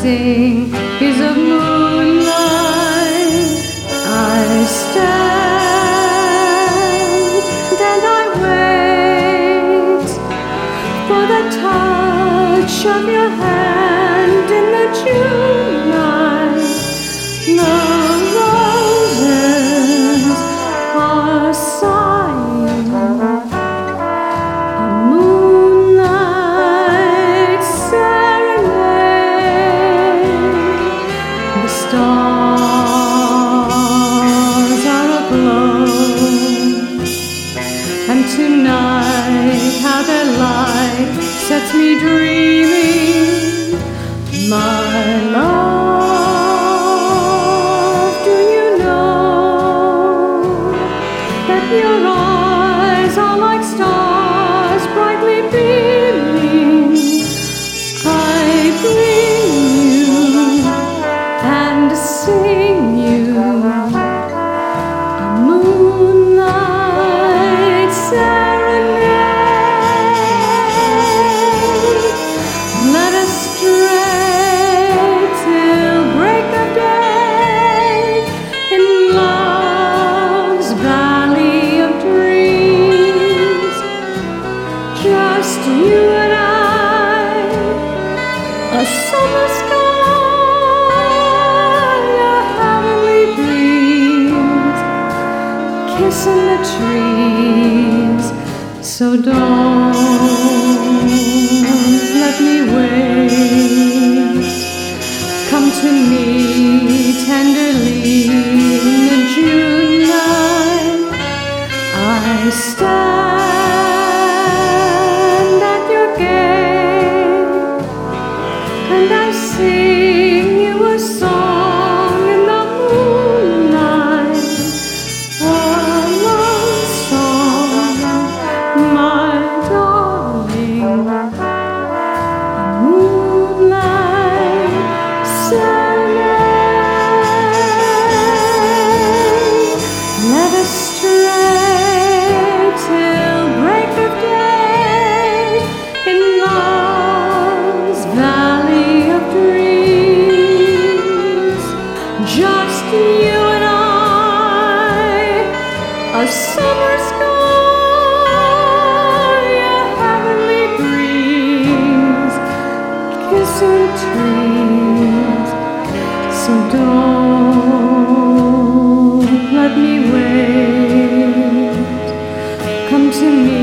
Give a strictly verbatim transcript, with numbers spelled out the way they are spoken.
dancing is of moonlight. I stand and I wait for the touch of your hand in the June night. The roses are sighing, a moonlight serenade. The stars are aglow, and tonight how their light sets me dreaming. My love, do you know that your eyes are like stars brightly beaming? I bring you and sing you a moonlight serenade. Let us stray till break of day in love's valley of dreams. Just you and I, a summer sky, a heavenly breeze, kissing the trees. So don't let me wait. Come to me tenderly in the June night. I stand at your gate and I sing you a song in the moonlight, a love song, my darling, a moonlight serenade. Let us stray till break of day in love's valley of dreams. Just you and I, a summer sky, a heavenly breeze, kissing trees. So don't let me wait. Come to me